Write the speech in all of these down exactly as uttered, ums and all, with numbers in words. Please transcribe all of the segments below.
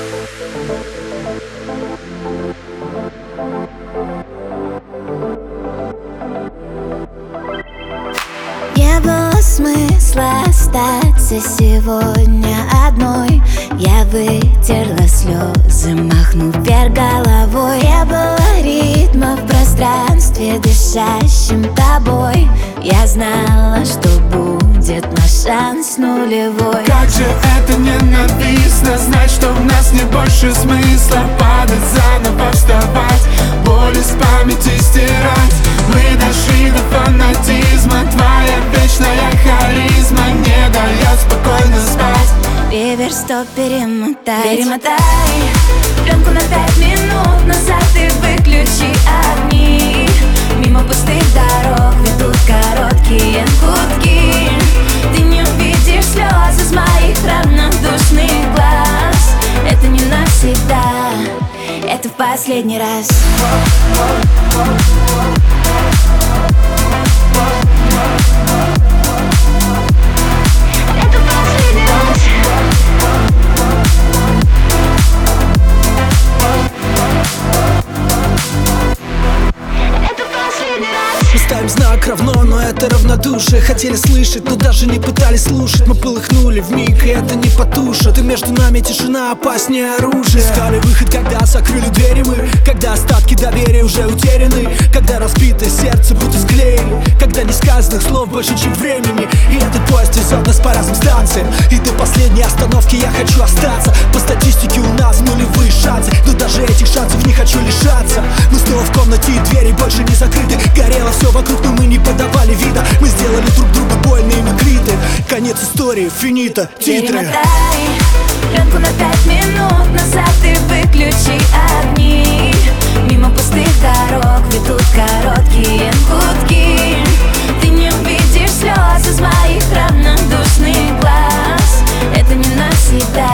Не было смысла остаться сегодня одной. Я вытерла слезы, махнув вверх головой. Не было ритма в пространстве, дышащем тобой. Я знала, что будет наш шанс нулевой. Как же это ненавистно, знать, что в нас нет больше смысла. Падать, заново вставать, боль из памяти стирать. Мы дошли до фанатизма, твоя вечная харизма не дает спокойно спать. Реверс, стоп, перемотай, перемотай пленку на пять минут назад и выключи огни. Мимо пустых дорог ведут короткие гудки. Ты не увидишь слез из моих равнодушных глаз. Это не навсегда, это в последний раз. Это последний раз. Это последний раз. Мы ставим знак равно, но это равнодушие. Хотели слышать, но даже не пытались слушать. Мы полыхнули вмиг, и это не потушит. И между нами тишина опаснее оружия. Искали выход, когда закрыли двери мы. Когда остатки доверия уже утеряны. Когда разбитое сердце будто склеили. Когда несказанных слов больше, чем времени. И этот поезд везет нас по разным станциям. И до последней остановки я хочу остаться. По статистике у нас нулевые шансы, но даже этих шансов не хочу лишаться. Мы снова в комнате, и двери больше не закрыты. Горело все вокруг, но мы не подавали вида. Мы сделали друг другу больно, и мы квиты. Конец истории, финита, титры. Перемотай пленку на пять минут назад и выключи огни. Мимо пустых дорог ведут короткие гудки. Ты не увидишь слез из моих равнодушных глаз. Это не навсегда.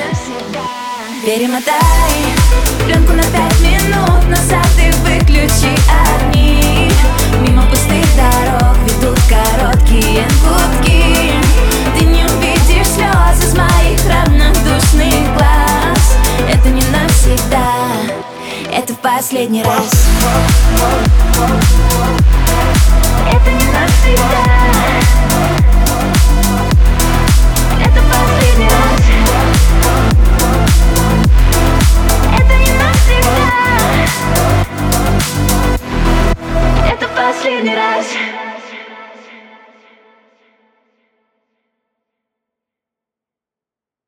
Перемотай пленку на пять минут назад и выключи огни. Мимо пустых дорог ведут короткие гудки. Ты не увидишь слез из моих равнодушных глаз. Это не навсегда, это в последний раз.